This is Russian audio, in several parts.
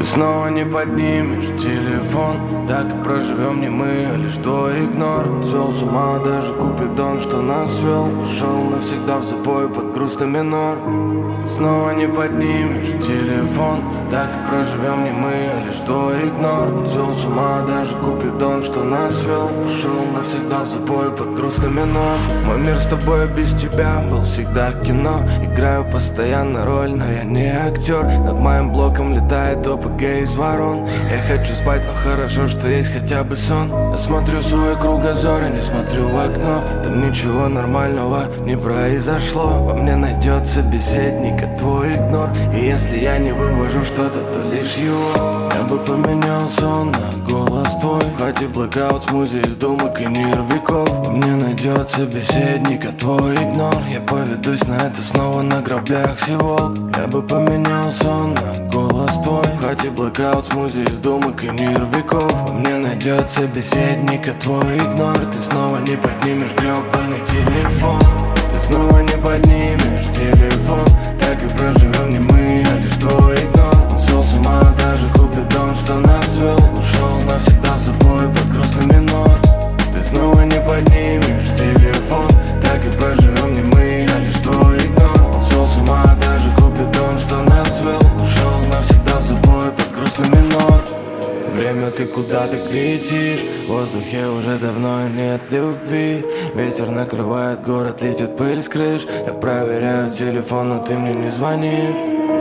Ты снова не поднимешь телефон, так и проживем не мы, а лишь твой игнор. Свел с ума даже Купидон, что нас свел. Ушел навсегда в запой под грустный минор. Ты снова не поднимешь телефон, так и проживем не мы, а лишь твой игнор. Свел с ума даже Купидон, что нас свел. Ушел навсегда в запой под грустный минор. Мой мир с тобой без тебя был всегда кино. Играю постоянно роль, но я не актер. Над моим блоком летает ОПГ из ворон. Я хочу спать, но хорошо, что есть хотя бы сон. Я смотрю в свой кругозор, я не смотрю в окно. Там ничего нормального не произошло. Во мне найдется собеседник, а твой игнор. И если я не вывожу что-то, то лишь его. Я бы поменял сон на голос твой. Хоть блэкаут, смузи из думок и нервиков. Во мне найдется собеседник, а твой игнор. Я поведусь на это снова на граблях Сиволк. Я бы поменял сон на голос твой. Хоть блэкаут, смузи из думок и нервиков. Во мне найдется собеседник, а твой игнор. Ты снова не поднимешь гребаный телефон. Ты снова не поднимешь телефон, так и проживем не мы, а лишь твой игнор. Он свел с ума даже Купидон, что нас свел. Ушел навсегда в запой под грустный минор. Ты снова не поднимешь телефон, так и проживем не мы, а лишь твой игнор. Он свел с ума даже Купидон, что нас свел. Ушел навсегда в запой под грустный минор. Время, ты куда-то летишь, в воздухе уже давно нет любви. Ветер накрывает город, летит пыль с крыш. Я проверяю телефон, но ты мне не звонишь.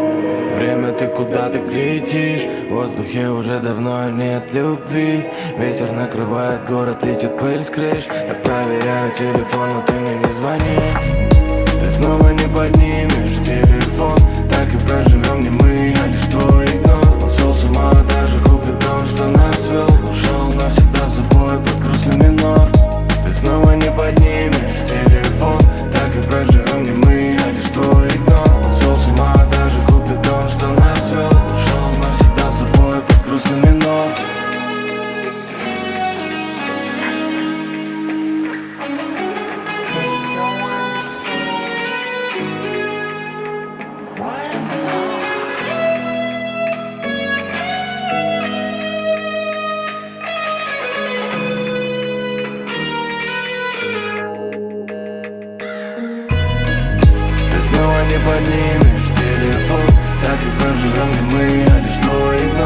Время, ты куда-то летишь, в воздухе уже давно нет любви. Ветер накрывает город, летит пыль с крыш. Я проверяю телефон, но ты мне не звонишь. Ты снова не поднимешь телефон, так и проживем не мы, а лишь твой игнор. Он свел с ума даже Купидон, что нас свел. Ушел навсегда в запой под грустный минор. Ты снова не поднимешь телефон, так и проживем не мы, а лишь твой игнор. Он свел с ума даже Купидон, что нас свел. Ушел навсегда в запой под грустный минор. Снова не поднимешь телефон, так и проживем не мы, а лишь твой игнор.